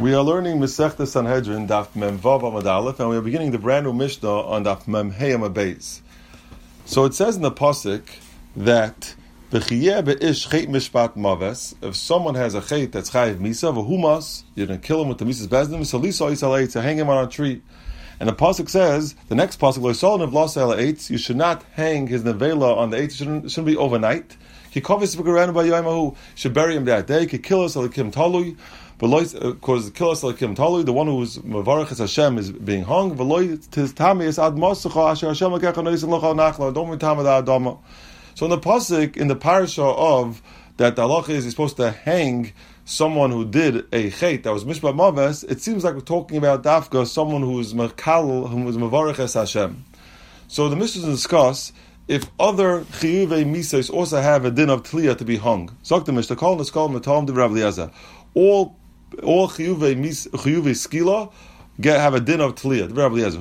We are learning Masechta Sanhedrin, Daf Mem Vav Amud Aleph, and we are beginning the brand new Mishnah on Daf Mem Hey Amud Beis. So it says in the pasuk that B'chiyeh be'ish chet mishpat maves. If someone has a chet that's chayiv misa, v'humas, you're going to kill him with the misa's bezdin, salisa isal to hang him on a tree. And the pasuk says, the next pasuk, lo yisol nevlas el eitz, you should not hang his nevela on the eitz. It shouldn't be overnight. He kovis v'garenu b'yoymahu. Should bury him that day. Ki kilos alikim talui. Because kilos alikim talui, the one who is mevarach es Hashem is being hung. V'loy tis tami es ad mosucha asher Hashem lakecha noisin lochal nachla. Don't be tamad adama. So in the pasuk, in the parasha of that the halacha is you're supposed to hang someone who did a chet that was mishpat maves, it seems like we're talking about dafka, someone who is mekal, who is mevarach es Hashem. So the Mishnah discuss if other chiyuvei misas also have a din of tliyah to be hung. Zok the Mishnah, call the skull matam de Rav Eliezer. All chiyuvei skila have a din of tliyah. Rav Eliezer.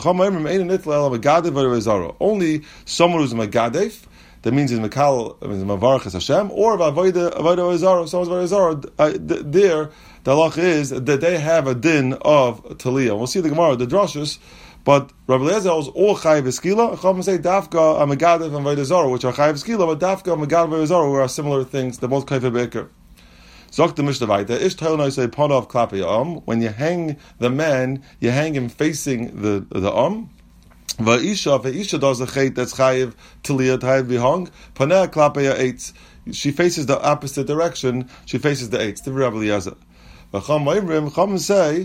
Only someone who's megadef, that means he's mekal, mevarach es Hashem, or avodah ezara, someone's avodah ezara. There, the halach is that they have a din of tliyah. We'll see the Gemara, the drashos. But Rabbi Eliezer is all chayiv eskila. Chachamim say dafka amagadev and avodah zara, which are chayiv eskila, but dafka amagadev and avodah zara, where are similar things. They're both kayfa beker. Zok the Mishnah Vayta. Ish tayonai say panav klapi when you hang the man, you hang him facing the Va'isha does a chet that's chayiv tiliyah chayiv v'hang. Paneh klapi eitz. She faces the opposite direction. She faces the eitz. The Rabbi Eliezer. Chachamim say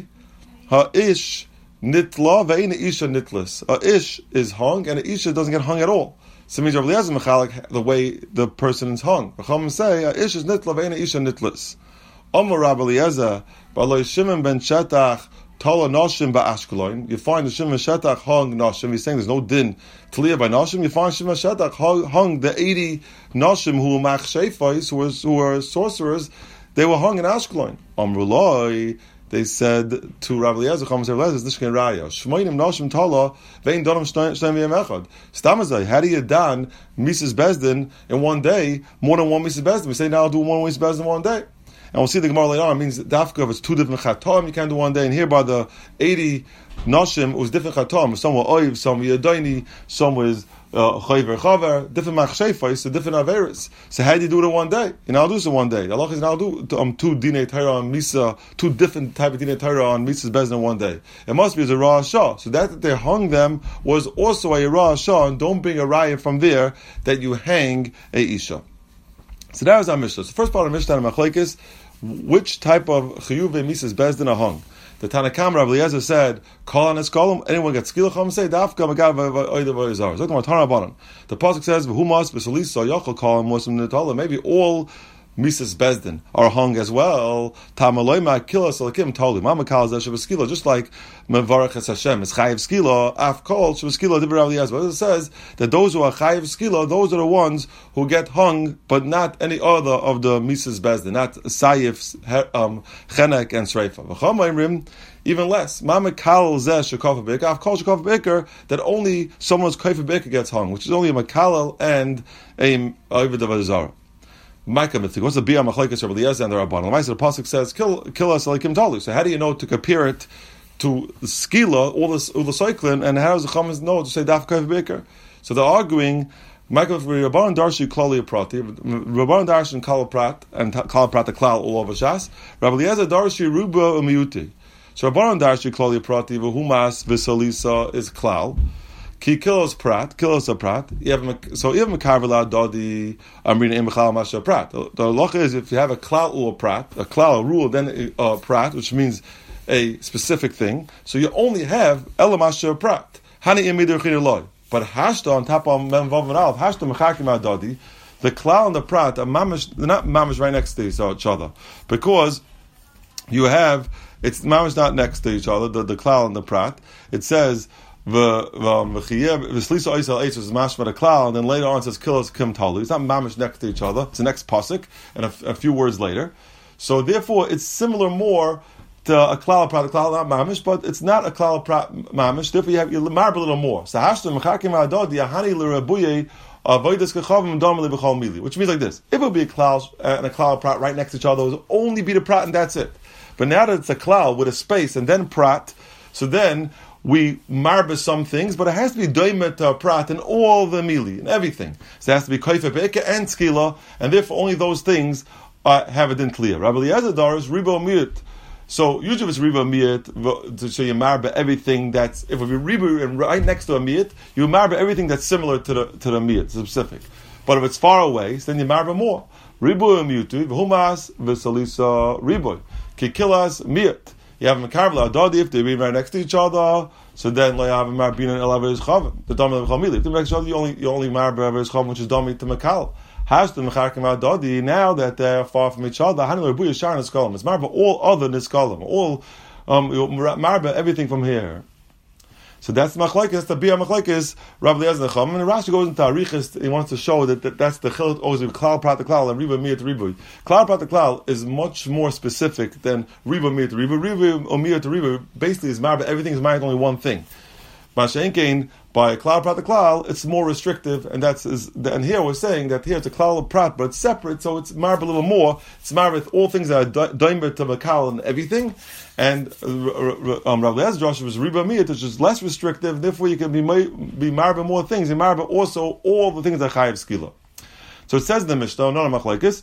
ha'ish nitla ve'ina isha nitlis. A ish is hung and a isha doesn't get hung at all. So it means Rabbi Eliezer mechalik the way the person is hung. Chachamim say a ish is nitla ve'ina isha nitlis. Amar Rabbi Eliezer b'aloi Shimon ben Shetach Tala Nashim ba'Ashkelon. You find the Shimon Shetach hung Nashim. He's saying there's no din tliyah by Nashim. You find Shimon Shetach hung the 80 Nashim who were machshefais, who were sorcerers. They were hung in Ashkelon. Amruloi, they said to Rabbi Eliezer, Chamas Rabbi Eliezer, Nishken Raya, Shmoinim Nashim Tala, Vein Donam Shneim V'yem Echad. Stamazai, had he had done Mises Bezdin in one day, more than one Mises Bezdin, we say now I'll do one Mises Bezdin in one day. And we'll see the Gemara later on. It means dafka if it's two different chatam, you can't do one day. And here by the 80 nashim, it was different chatam. Some were oiv, some were yadaini, some was chayver chaver, different machshefais, so different averis. So how do you do it in one day? You now do it in one day. Allah is now do two dinei Torah on misa, two different type of dinei Torah on misa's bezin in one day. It must be as a rah shah. So that they hung them was also a rah shah, and don't bring a raya from there that you hang a isha. So that was our Mishnah. So the first part of Mishnah and Machlekes, which type of chiyuvei misas bezdin are hung? The Tanakam Rabbi Eliezer said, "Call on eskolim." Anyone gets skill chum say dafka magav oidav oizar. Look at Tanah. The pasuk says, "V'humas b'solisa yochel call him muslim nitala." Maybe all misas bezdin are hung as well. Tamaloi ma'kilas alakim tolu. Mamakal zeh shebeskila. Just like mevarach es Hashem is chayiv skila. Af kol shebeskila. Rabbi Eliezer. But it says that those who are chayiv skila, those are the ones who get hung, but not any other of the misas bezdin, not sayif, chenek, and sreifa. V'chamayrim. Even less. Mamakal zeh shekaf beker. Af kol shekaf beker. That only someone's kaf beker gets hung, which is only a makalal and a oivad of azara. What's the biyah machlekes Rabbi Eliezer and the Rabbanan? The pasuk says, "Kill us like talu." So how do you know to compare it to the skila, all the cycling, and how does the chamas know to say daf kaf beker? So they're arguing. Rabbanan darshi klali prati. Rabbanan darshi kal prat and kal prat the klal all over shas. Rabbi Eliezer darshi ruba umiyuti. So Rabbanan darshi klali prati v'humas v'salisa is klal. Ki kilos prat, kilos a prat. So even mekavrela dodi amrina imchal masha prat. The halacha is if you have a klal or prat, a klal a rule, then a prat, which means a specific thing. So you only have elamasha prat. Hani imidir chiruloi. But hashta on top of mem vav and alf, hashta mechakim dodi. The klal and the prat are mamish. They're not mamish right next to each other because you have it's mamish not next to each other. The klal and the prat. It says. And then later on it says kilos kim talu. It's not mamish next to each other. It's the next pasuk and a few words later. So therefore, it's similar more to a klal prat. A klal not mamish, but it's not a klal prat mamish. Therefore, you marb a little more. So hashtem mechakim adod yahani l'rabuye avodas kachavim damali b'chol mili. Which means like this: if it would be a klal and a klal prat right next to each other, it would only be the prat and that's it. But now that it's a klal with a space and then prat, so then we marba some things, but it has to be doimet to prat in all the mili, and everything. So it has to be koifa be'ika and skila, and therefore only those things have a din clear. Rabbi Eliezer Doris, ribo miyut. So usually it's riba miyat to show you marba everything that's, if it be riba and right next to a miyat, you marba everything that's similar to the miyat, specific. But if it's far away, so then you marba more. Ribu miyutu v'humas v'salisa riboy kikilas miyat. You have a mekavla adadi if they be right next to each other. So then you have a marbina and elav chavim. The dami of chamili. If they next to each other, you only marba chavim, which is dami to mekal. Has to mecharkim adadi now that they're far from each other. Hanul rebuya shar niskalim. It's marba all other niskalim, all marba everything from here. So that's the machlekes. That's the bia machlekes. Rabbi Eliezer Chacham, and Rashi goes into arichas. He wants to show that that's the chilot always with klal prat klal and riba miyat ribuy. Klal prat klal is much more specific than riba miyat ribuy. Riba or miyat ribuy basically is marba everything is married only one thing. Mashenkein by klal prat klal, it's more restrictive, and and here we're saying that here it's a klal of prat, but it's separate, so it's marba a little more. It's marba with all things that are doimer to makal and everything, and Rabbi Eliezer Joshua was riba miyat, which is less restrictive. Therefore, you can be marba more things. You marba also all the things that chayav skila. So it says in the Mishnah, not a machlekes,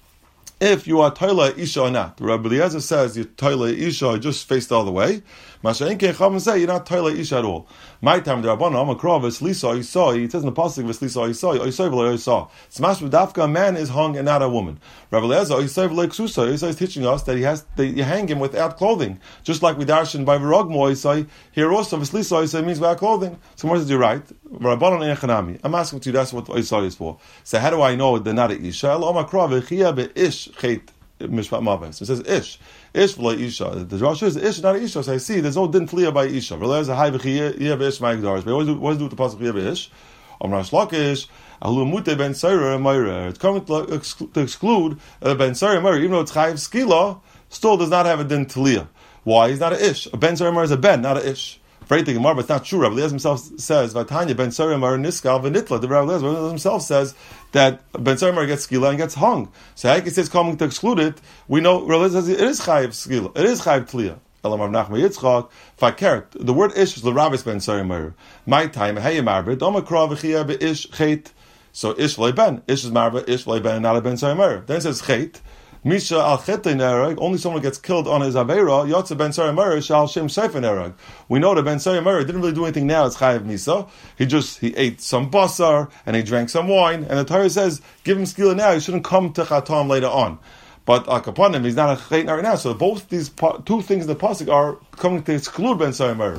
if you are toila isha or not. Rabbi Eliezer says you toila isha, just face the other way. Masha'in kei say you're not toila isha at all. My time the Rabbanan Amakra v'slisa isai. It says in the pasuk v'slisa isai v'lo isai. Smash v'dafka, a man is hung and not a woman. Rabbi Eliezer isai v'lo ksusa. Isai is teaching us that you hang him without clothing, just like we darshan by v'rogmo isai. Here also v'slisa isai means without clothing. So what did you right? Rabbanan echanami. I'm asking you. That's what isai is for. So how do I know they're not a isha? Amakra v'chia be'ish chet. Mishpat Maves. It says ish. Ish v'lo isha. The Rosh is ish, not isha. So I see there's no din clear by isha. There's a high v'chiyah b'ish ma'igdaris. But always do with the pasuk chiyah b'ish. Rash Lakish, alu mute ben Sarah Meira. It's coming to exclude ben Sarah Meira, even though it's chayiv skila, still does not have a din tliyah. Why? He's not a ish. A ben Sarah Meira is a ben, not a ish. Afraid to Gemara, but it's not true. Rabbi Eliezer himself says, "Vatanya ben Sarah Meira niskal v'nitla." The Rabbi Eliezer himself says that ben Sarah Meira gets skila and gets hung. So how he says coming to exclude it, we know Rabbi Eliezer says it is chayiv skila, it is chayiv tliyah. Elamar Nachman Yitzchak, Fakert. The word ish is l'rabis ben Sarah Meira. My time, hey marbet, omakra v'chiyah be'ish chet. So ish v'lei ben, ish is marba, ish v'lei ben, not a ben Sarah Meira. Then it says chet. Misha al chetei nereg, only someone gets killed on his avera, yotze ben Sarah Meira shal shem seifen nereg. We know that ben Sarah Meira didn't really do anything now, it's chayiv misa. He ate some basar, and he drank some wine, and the Torah says, give him skila now, he shouldn't come to chatam later on. But upon him, he's not a chayt right now. So both these two things in the pasuk are coming to exclude ben Sarah Meira.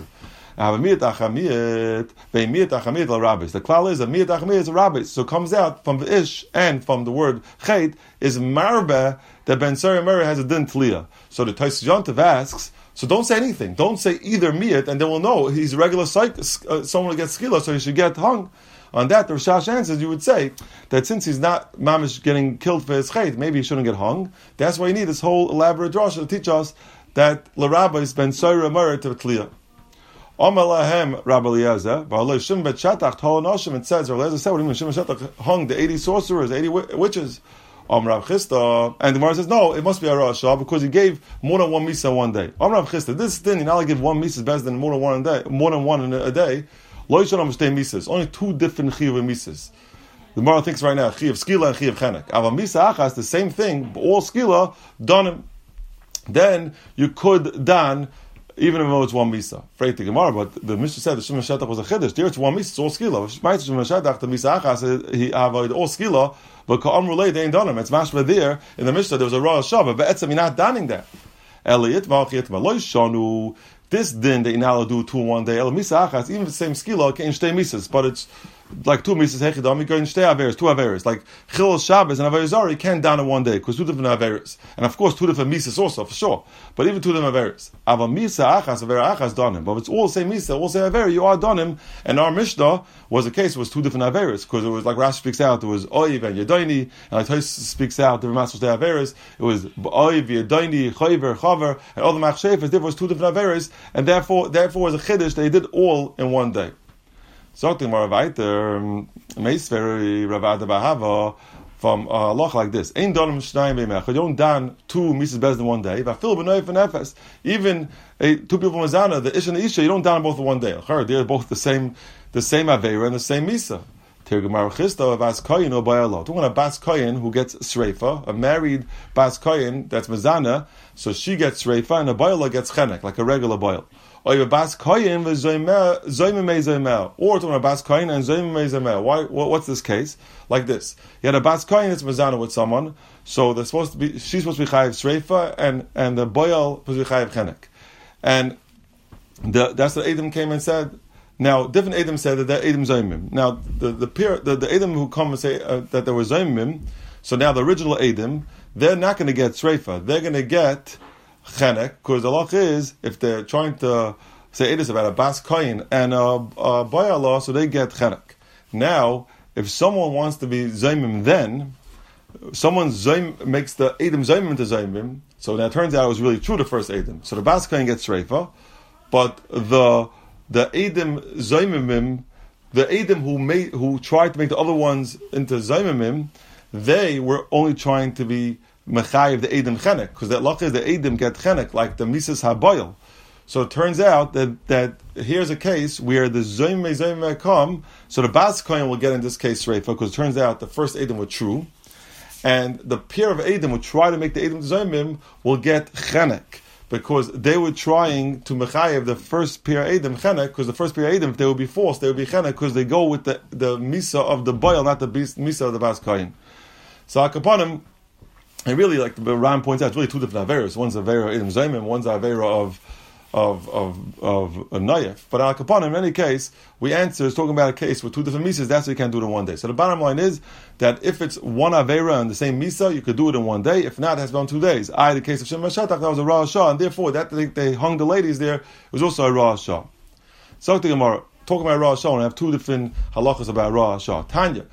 The klal is a miyat achamiyat is a rabbis. So it comes out from the ish and from the word chayt is marba that ben Sarah Meira has a din tliyah. So the Tais Yontav asks, so don't say anything. Don't say either miyat, and then we'll know he's a regular someone who gets skila, so he should get hung. On that, the Rishash answers, you would say that since he's not mamish getting killed for his chayt, maybe he shouldn't get hung. That's why you need this whole elaborate drasha to teach us that l'rabbi is ben Sarah Meira to tliyah. Amalahem Rabbi Eliezer, Ba'alei Shim Bet Shatach Tol Noshim. It says, Rabbi Eliezer said, what do you mean? Shim Bet Shatach hung the 80 sorcerers, 80 witches. Rav Chisda, and the Gemara says, no, it must be a Rasha because he gave more than one misa one day. Rav Chisda, this thing, you not only give one misa is better than more than one in a day. Lo Yishon Amshtei misas, only two different chiyuv misas. The Gemara thinks right now, chiyuv skila and chiyuv chenek. Ava misa achas, the same thing, but all skila, done. Then you could dan, even if it's one misa. Afraid to Gemara, but the Mishnah said the Shema Shatach was a chiddush. There it's one misa, it's all skila. Shema Shatach, the misa achas, he avoid all skila, but ka'am relay, they ain't done him. It's mashma there, in the Mishnah, there was a Rosh Hashanah, but etzem, you're not donning that. Eliyit, v'alchiyat, v'loy shonu, this din that you're not allowed to do two in one day, el misa achas, even the same skila, can shtei misas, but it's like two misas hechidam, you can shtei averes, two averes. Like Chil Shabbos and Avodah Zarah, you can't down in one day because two different averes, and of course two different misas also for sure. But even two different averes, ava misa achas avera achas donim. But if it's all same misa, all same aver, you are donim. And our Mishnah was the case; it was two different averes because it was like Rashi speaks out. It was oiv and yedaini, and like Tais speaks out the Ramas shtei averes. It was oiv yedaini chayver chaver, and all the machshefes. There was two different averes, and therefore was a chiddush. They did all in one day. Sagt the Gemara weiter, Meisveri Ravada Bahava, from loch like this. Ein donim shnayim b'mechad. You don't dan two misas bezdin one day. V'afil b'noif and efes. Even two people from Mazana, the ish and the isha, you don't dan both in one day. They're both the same aveira and the same misa. Tirgamar Chista of Bas Koyin or Bayalo. Talking about a Bas Koyin who gets Sreifa, a married Bas Koyin that's Mazana, so she gets Sreifa and a Bayalo gets Chenek, like a regular boil. Or you have a Bas Koyin with Zoymimei Zoymel. Or talking about Bas Koyin and Zoymimei Zoymel. What's this case? Like this. You had a Bas Koyin that's Mazana with someone, so she's supposed to be Chayiv Sreifa and the boil supposed to be Chayiv Chenek. And that's what Adam came and said. Now, different Edom said that they're Edom Zoymim. Now, the Edom who come and say that there were Zoymim, so now the original Edom, they're not going to get Sreifa. They're going to get Chenek, because the law is, if they're trying to say Edom about a Bas Koyin and a Bayala, so they get Chenek. Now, if someone wants to be Zoymim then, someone makes the Edom Zoymim into Zoymim, so now it turns out it was really true the first Edom. So the Bas Koyin gets Sreifa, but the Edom Zoymimim, the Edom who tried to make the other ones into Zoymimim, they were only trying to be Mechayiv the Edom Chenek, because that luck is the Edom get Chenek, like the Mises HaBoil. So it turns out that here's a case where the Zoymimim come, so the Bas Koyin will get in this case Reifa, because it turns out the first Edom were true, and the pair of Edom who try to make the Edom Zoymim will get Chenek, because they were trying to mechayev the first Pir Edom Chenek, because the first Pir Edom, if they would be forced, they would be Chenek, because they go with the Misa of the Boil, not the Misa of the Bas Koyin. So Akaponim, and really, like the Ram points out, it's really two different Averas. One's Avera Edom Zoymim, one's Avera of a Nayef. But Al Kaponim, in any case, we answer is talking about a case with two different Misas, that's why you can't do it in one day. So the bottom line is that if it's one Avera and the same Misa, you could do it in one day. If not, it has to be on 2 days. The case of Shem Mashatach, that was a Ra Shah, and therefore that they hung the ladies there, it was also a Ra Shah. So the Gemara, talking about Ra Shah, and I have two different halachas about Ra Shah. Tanya,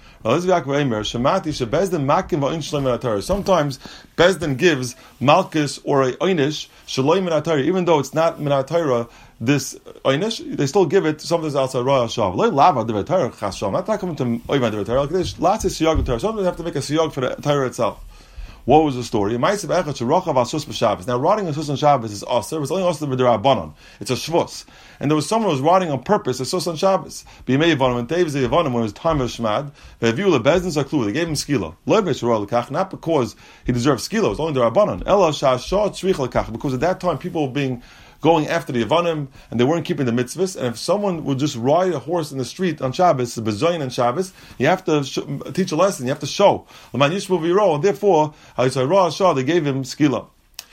sometimes Bezdin gives Malchus or a Einish, even though it's not Minat Torah, this Einish, they still give it to something outside Ra Shah. Not coming to Oivan Torah. Lots of siyag of Torah. Sometimes they have to make a siyag for the Torah itself. What was the story? Now, riding a sus on Shabbos is aser. It's only aser with the Rabbanon. It's a shvus. And there was someone who was riding on purpose a sus on Shabbos. When it was time of Shmad, they gave him skila. Not because he deserved skila, it was only the Rabbanon. Because at that time people were going after the Yavanim, and they weren't keeping the mitzvahs. And if someone would just ride a horse in the street on Shabbos, bezoyin on Shabbos, you have to teach a lesson. You have to show. And therefore, they gave him skila.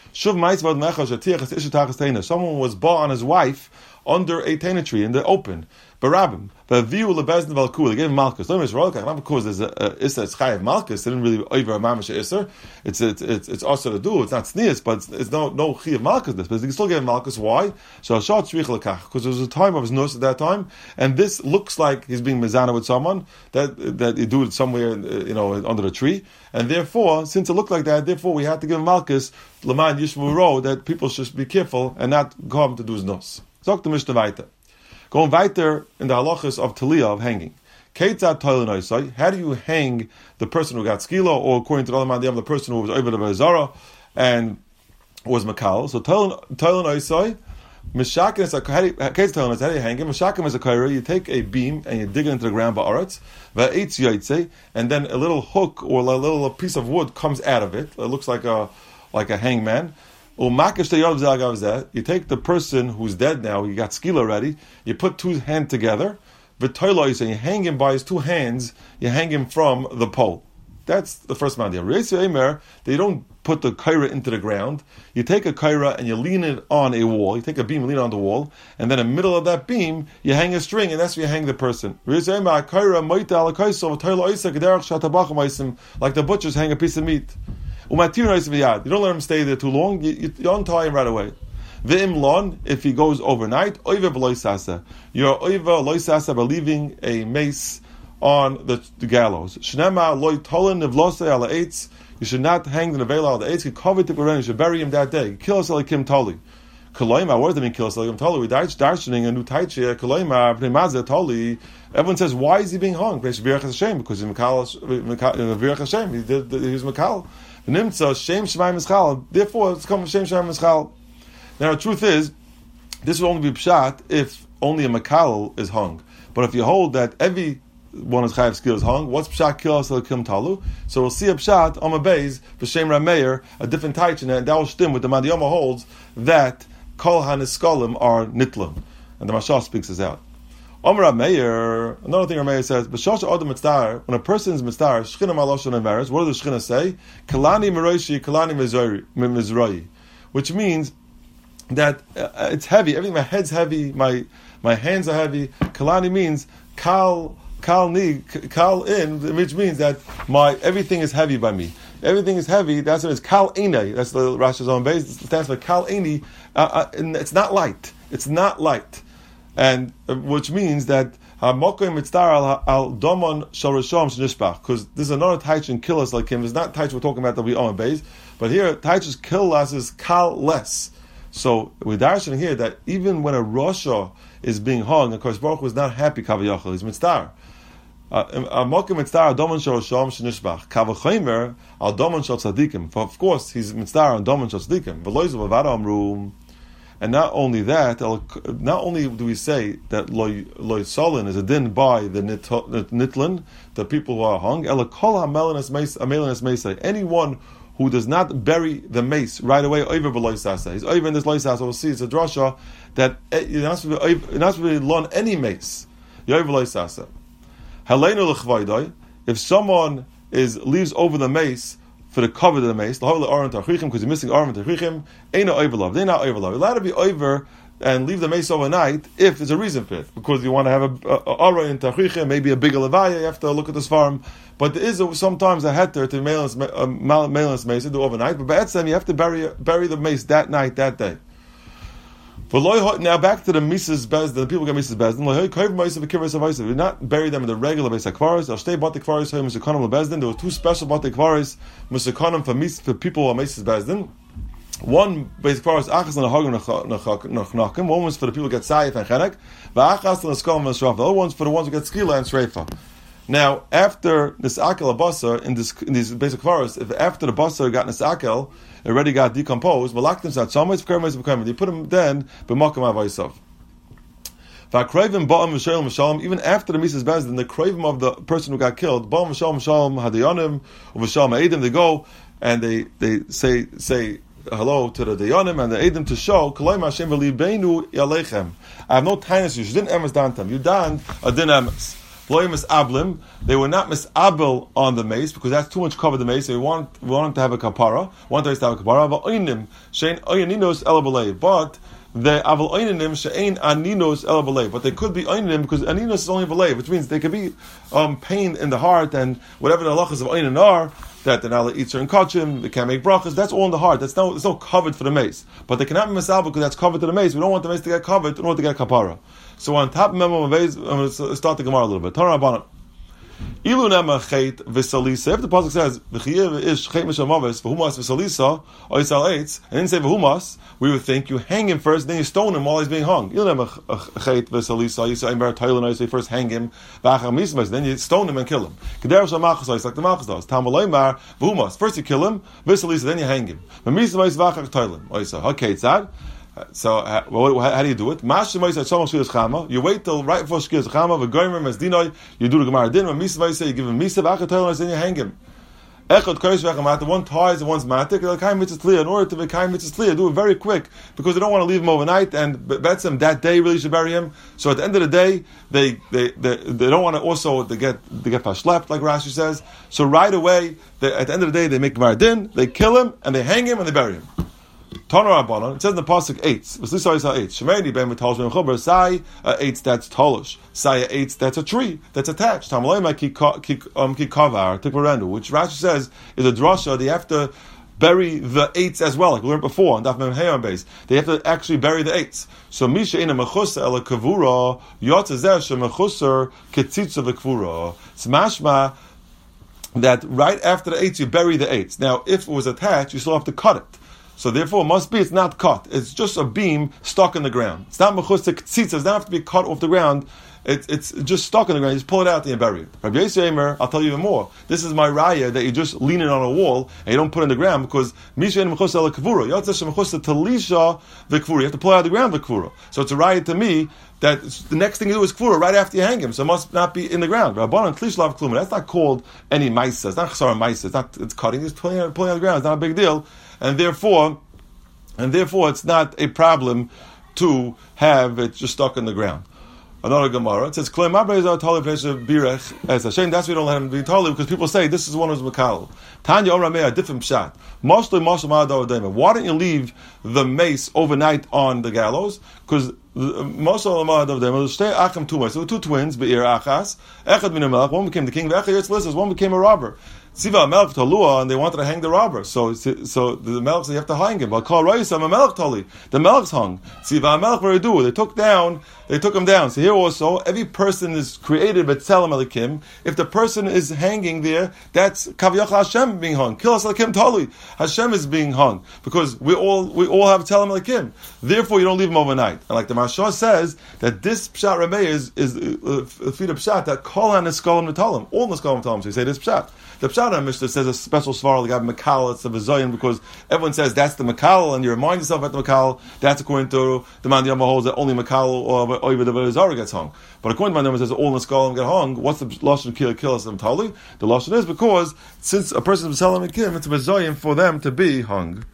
Someone was bought on his wife under a tena tree in the open. Barabim. But view lebezdin valkul. They gave him malchus. Not because there's a issa. It's chayav malchus. They didn't really over a mamash issa. It's also to do. It's not sneers, but it's no chayav malchus. But they still gave him malchus. Why? So shot tzrich lekach, because there was a time of his nurse at that time, and this looks like he's being mezana with someone that you do it somewhere, under the tree, and therefore, since it looked like that, therefore we had to give him malchus leman yishvu ro, that people should be careful and not come to do his nurse. Zok the Mishnah weiter. Going weiter in the halachas of Taliyah, of hanging. How do you hang the person who got skila, or according to the other the person who was over the Bezara and was Makal? So Talon Oisai, Mishakim is a how do you hang him? Mishakim is a kaira, you take a beam and you dig it into the ground by Aretz, and then a little hook or a little piece of wood comes out of it. It looks like a hangman. You take the person who's dead now, you got skila already, you put two hands together, and you hang him by his two hands, you hang him from the pole. That's the first mandiyah. They don't put the kaira into the ground. You take a kaira and you lean it on a wall. You take a beam, lean it on the wall, and then in the middle of that beam, you hang a string, and that's where you hang the person. Like the butchers hang a piece of meat. You don't let him stay there too long. You untie him right away. If he goes overnight, you're oiva loisasa by leaving a mace on the gallows. You should not hang the nevela on the eitz. You should bury him that day. Kill us like Kim Toli. Koloima, what does it mean? Kilos Elohim Tali. We darshaning a new taichi. Koloima Bnei Mazeh Tali. Everyone says, why is he being hung? Because he's Virach Hashem. He was Makal. Nimtza Shem Shemai Mischal. Therefore, it's come from Shem Shemai Mischal. Now, the truth is, this will only be pshat if only a Makal is hung. But if you hold that every one is chayav skill is hung, what's pshat kilos elokim talu? So we'll see a pshat on a base b'shem Rameir, a different taichin, and that will stem with the Madiyama holds that kol haniskolim are nitlim, and the Mashal speaks this out. Omer Rameir, another thing Rameir says, b'shosh adam mitzvah, when a person is mitzvah, shchina maloshon averes, what does the shchina say? Kalani meroishi, kalani mizroi, which means that it's heavy. Everything, my head's heavy, my hands are heavy. Kalani means kal in, which means that everything is heavy by me. Everything is heavy. That's what it's kal einai. That's the Rashi's own base. It stands for kal eini. It's not light. It's not light, and which means that hamokim mitzvah al domon shel rishon shnishbach. Because this is another taichin kilos like him. It's not taich we're talking about that we own base, but here taichin's kilos is kal less. So we're darshaning here that even when a Rasha is being hung, of course Baruch Hu is not happy kavayachal. He's mitzvah. Mokim mitzvah domon shel rishon shnishbach. Kavachomer al domon shel tzadikim. Of course, he's mitzvah on domon shel tzadikim. V'loizu v'vada amru. And not only that, not only do we say that loy solin is a din by the nitlin, the people who are hung. Ela kol hamelanis meisei. Anyone who does not bury the mace right away over below sasa. He's over in this loy sasa. We'll see it's a drasha that you're not supposed to learn any mace. You're over below sasa. Halenu l'chvaydai. If someone leaves over the mace for the cover of the mace, the whole aron tachichim, because you're missing aron tachichim, ain't no overlove. They're not overlove. You're allowed to be over and leave the mace overnight if there's a reason for it, because you want to have a aron tachichim, maybe a bigger levaya. You have to look at this farm. But there is sometimes a heter to mailings mace to do overnight. But by Etzem, you have to bury the mace that night, that day. Now back to the Mises Bezdin. The people get Mises Bezdin. Do not bury them in the regular Beis HaKvaros. There were two special Batei Kvaros Musakanim for people who are Mises Bezdin. One Beis HaKvaros Achas and Hagim. One was for the people who get Sayif and Chenek. The other one's for the ones who get Skila and Shreifa. Now, after Nisakel Basar in these Beis HaKvaros, if after the Basar got Nisakel, it already got decomposed, they put him then b'makom avaysav. Even after the Mises Bezdin, the craving of the person who got killed, they go and they say hello to the Dayanim and the Eidim to show I have no tinus, you didn't emes dantam. You dan a din emes. They were not misabel on the mace because that's too much cover the mace. So we want to have a kapara. Want to have a kapara. But the aval oinim she'ein aninos el b'leiv. But they could be oinim because aninos is only b'leiv, which means they could be pain in the heart and whatever the halachas of oinim are, that they're not allowed to eat certain kachim, they can't make brachas. That's all in the heart. It's no covered for the mace. But they cannot be misabel because that's covered to the mace. We don't want the mace to get covered in order to get kapara. So on top of Memo Mavez, I'm going to start the Gemara a little bit. If the pasuk says v'chiyev ish chet mishamaves v'humas v'salisa or yisal eitz, and then say v'humas, we would think you hang him first, then you stone him while he's being hung. Ilu nema chet v'salisa, you say ber toilen, you say first hang him, then you stone him and kill him. Keder shamachas, like the machas does. Tam v'loymar v'humas, first you kill him, v'salisa, then you hang him. V'mismas v'achar toilen. Okay, it's that. So how do you do it? You wait till right before Shkir Chama, you do the Gemara din, you give him Misa, then you hang him. One ties and one's matik. In order to be Kaim Mitzvah, do it very quick because they don't want to leave him overnight. And Betzim that day really should bury him. So at the end of the day, they don't want to also to get pashlept like Rashi says. So right away, at the end of the day, they make Gemara din, they kill him and they hang him and they bury him. Tanur Rabbanon, it says in the pasuk eights. Shemeni ben mitals ben chuber. Sai eights, that's tolush. Sai eights, that's a tree that's attached. Tamalei kikavar tikvarendu, which Rashi says is a drasha. They have to bury the eights as well, like we learned before on Daf Mem Heyon base. They have to actually bury the eights. So misha ina mechusa ela kavura yotzezer shemechuser ketzitzu v'kvura. It's mashma that right after the eights you bury the eights. Now, if it was attached, you still have to cut it. So therefore, it must be it's not cut. It's just a beam stuck in the ground. It's not mechusik tzitza. It doesn't have to be cut off the ground. It's just stuck in the ground. You just pull it out and you bury it. Rabbi Yossi Eimer, I'll tell you even more. This is my raya that you just lean it on a wall and you don't put it in the ground because mishen mechusik ala kavura. You have to talisha the kavura. You have to pull it out of the ground the kavura. So it's a raya to me that the next thing you do is kavura right after you hang him. So it must not be in the ground. Rabbanan tlishlav kluma. That's not called any maisa. It's not chasara maisa. It's cutting. It's pulling out of the ground. It's not a big deal. And therefore, it's not a problem to have it just stuck in the ground. Another Gemara, it says, as a shame, that's why we don't let him be totally, because people say this is one who's Makal. Tanya Omra a different pshat. Why don't you leave the mace overnight on the gallows? Because there were two twins, one became the king, one became a robber. Siva Melch Talua, and they wanted to hang the robber. So the Melch said, you have to hang him. But call Raisa Melch Tali. The Melch's hung. Siva Melch Veridu. They took him down. So here also, every person is created B'Tselem Elikim. If the person is hanging there, that's Kaviyach Hashem being hung. Kilas Elikim Tali. Hashem is being hung. Because we all have Tselem Elikim. Therefore, you don't leave him overnight. And like the Mashah says, that this Pshat Rameh is a feed of Pshat, that Kol HaNeskolim Netalim. All Neskolim Netalim. So you say this Pshat. The Pshat HaMishnah says a special svar like Makal, it's a Vizayin, because everyone says that's the Makal, and you remind yourself about the Makal, that's according to the Man Yama holds that only Makal or Oiva the Vizara gets hung. But according to Man Yama says all the Skalim get hung. What's the Lashon Kilas and Tali? The Lashon is because since a person is selling a Kim, it's a Vizayin for them to be hung.